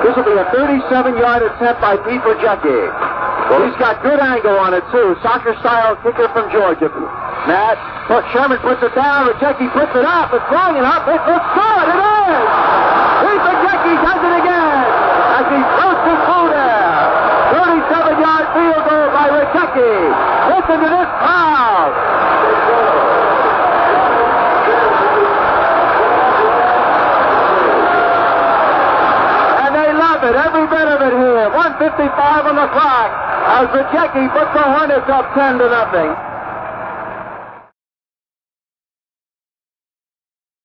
This will be a 37-yard attempt by Pete Rajecki. Well, he's got good angle on it, too. Soccer-style kicker from Georgia. Matt, look, Sherman puts it down. Rajecki puts it up. It's long enough. It looks good. It is! Pete Rajecki does it again as he throws it through there. 37-yard field goal by Rajecki. Listen to this crowd. Every bit of it here. 1:55 on the clock as Rajecki puts the Hornets up 10-0.